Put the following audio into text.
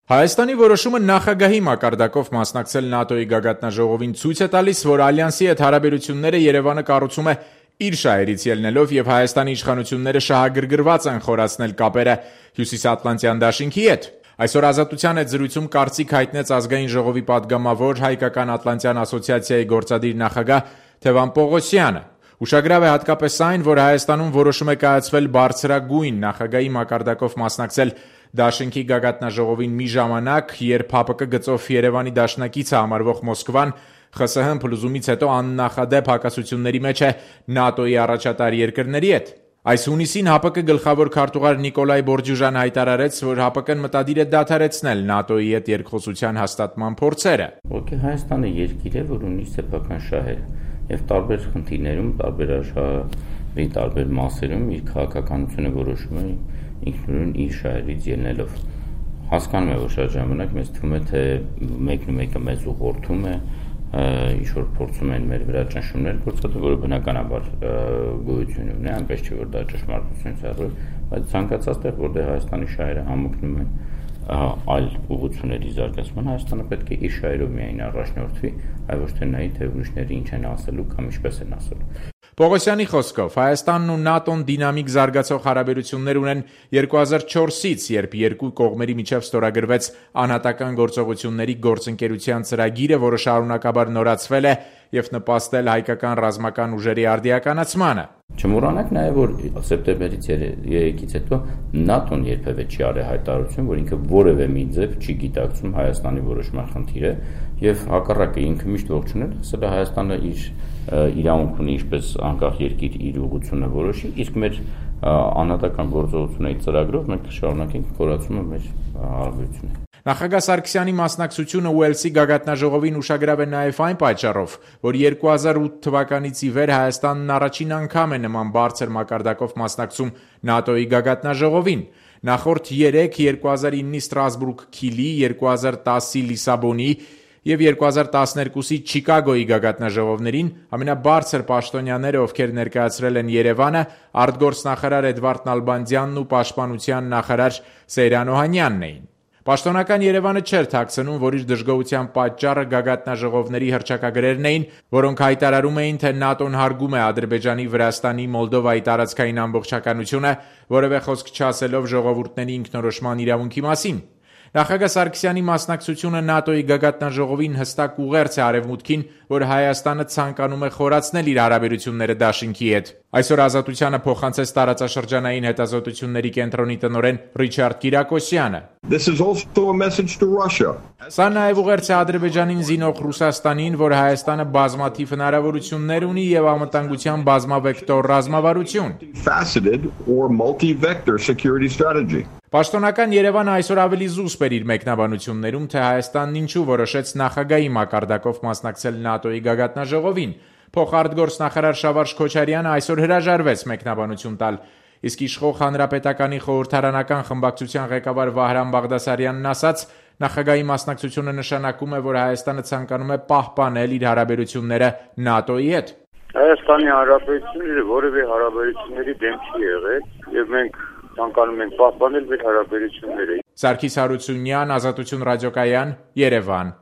Հայաստանի որոշումը նախագահի մակարդակով մասնակցել ՆԱՏՕ-ի գագաթնաժողովին ցույց է տալիս, որ ալյանսի հետ հարաբերությունները Երևանը կառուցում է իր շահերից ելնելով եւ Հայաստանի իշխանությունները շահագրգռված են խորացնել կապերը Հյուսիսատլանտյան դաշինքի հետ։ Այսօր Ազատության հետ զրույցում կարծիք հայտնեց Ազգային ժողովի падգամավոր Հայկական Ատլանտյան ասոցիացիայի գործադիր նախագահ Թևան Պողոսյանը։ Ուշագրավ է հատկապես այն, որ Հայաստանում որոշում է կայացվել բարձրագույն նախագահի մակարդակով մասնակցել Դաշինքի գագաթնաժողովին մի ժամանակ, երբ ՀԱՊԿ գծով Երևանի դաշնակիցը համարվող Մոսկվան ԽՍՀՄ փլուզումից հետո աննախադեպ հակասությունների մեջ է ՆԱՏՕ-ի առաջատար երկրների հետ։ Այս հունիսին ՀԱՊԿ գլխավոր քարտուղար Նիկոլայ Բորդյուժան հայտարարեց, որ ՀԱՊԿ-ն մտադիր է դադարեցնել ՆԱՏՕ-ի հետ երկխոսության հաստատման փորձերը։ Ուղղակի Հայաստանը երկիր է, որ ունի սեփական շահեր եւ տարբեր խնդիրներում, տարբեր աշխարհի տարբեր մասերում իր քաղաքականությունը որոշում է ինքնուրույն իր շահերից ելնելով։ Հասկանում եմ, որ շատ ժամանակ մեզ թվում է, թե մեկն ու մեկը մեզ ուղղորդում է, ինչ-որ փորձում են մեր վրա ճնշումներ գործադրել, որը բնականաբար գոյություն ունի, այնպես չէ, որ դա ճշմարտությունից հեռու է, բայց ցանկացած տեղ, որտեղ Հայաստանի շահերը համընկնում են այլ ուղղությունների զարգացման, Հայաստանը պետք է իր շահերով միայն առաջնորդվի, այլ ոչ թե նայի, թե ուրիշները ինչ են ասելու կամ ինչպես են ասելու։ Պողոսյանի խոսքով Հայաստանն ու ՆԱՏՕ-ն դինամիկ զարգացող հարաբերություններ ունեն 2004-ից, երբ երկու կողմերի միջև ստորագրվեց անհատական գործողությունների գործընկերության ծրագիրը, որը շարունակաբար նորացվել է եւ նպաստել հայկական ռազմական ուժերի արդիականացմանը։ Չմոռանանք նաև, որ սեպտեմբերից 3-ից հետո ՆԱՏՕ-ն երբևէ չի արել հայտարարություն, որ ինքը որևէ մի ձև չի գիտակցում Հայաստանի որոշման խնդիրը եւ հակառակը ինքը միշտ ողջունել, ասել է Հայաստանը իր իրավունք ունի ինչպես անկախ երկիր իր ուղղությունը որոշի, իսկ մեր անհատական գործողությունների ծրագրով մենք կշարունակենք խորացումը մեր հարաբերությունները։ Նախագահ Սարգսյանի մասնակցությունը Ուելսի գագաթնաժողովին ուշագրավ է նաև այն պատճառով, որ 2008 թվականից ի վեր Հայաստանն առաջին անգամ է նման բարձր մակարդակով մասնակցում ՆԱՏՕ-ի գագաթնաժողովին։ Նախորդ 3 2009-ի Ստրասբուրգ Քիլի, 2010-ի Լիսաբոնի եւ 2012-ի Չիկագոյի գագաթնաժողովներին ամենաբարձր պաշտոնյաները, ովքեր ներկայացրել են Երևանը, արտգործնախարար Էդվարդ Նալբանդյանն ու պաշտպանության նախարար Սեյրան Օհանյանն էին։ Պաշտոնական Երևանը չէր թաքցնում, որ իր դժգոհության պատճառը գագաթնաժողովների հռչակագրերն էին, որոնք հայտարարում էին, թե ՆԱՏՕ-ն հարգում է Ադրբեջանի, Վրաստանի, Մոլդովայի տարածքային ամբողջականությունը, որևէ խոսք չասելով ժողովուրդների ինքնորոշման իրավունքի մասին։ Նախագահ Սարգսյանի մասնակցությունը ՆԱՏՕ-ի գագաթնաժողովին հստակ ուղերձ է Արևմուտքին, որ Հայաստանը ցանկանում է խորացնել իր հարաբերությունները դաշինքի հետ։ Այսօր Ազատությանը փոխանցեց տարածաշրջանային հետազոտությունների կենտրոնի տնօրեն Ռիչարդ Կիրակոսյանը։ Սա նաև ուղերձ է Ադրբեջանին զինող Ռուսաստանին, որ Հայաստանը բազմաթիվ հնարավորություններ ունի եւ անվտանգության բազմավեկտոր ռազմավարություն։ Պաշտոնական Երևանը այսօր ավելի զուսպ էր իր մեկնաբանություններում, թե Հայաստանն ինչու որոշեց նախագահի մակարդակով մասնակցել ՆԱՏՕ-ի գագաթնաժողովին։ Փոխարտգործնախարար Շավարժ Քոչարյանը այսօր հրաժարվեց մեկնաբանություն տալ, իսկ իշխող Հանրապետականի խորհրդարանական խմբակցության ղեկավար Վահրամ Բաղդասարյանն ասաց, նախագահի մասնակցությունը նշանակում է, որ Հայաստանը ցանկանում է պահպանել իր հարաբերությունները ՆԱՏՕ-ի հետ։ Հայաստանի Հանրապետությունները որևէ հարաբերությունների դեմ չի եղել եւ մենք ցանկանում ենք պահպանել մեր հարաբերությունները։ Սարգիս Հարությունյան, Ազատություն ռադիոկայան, Երևան։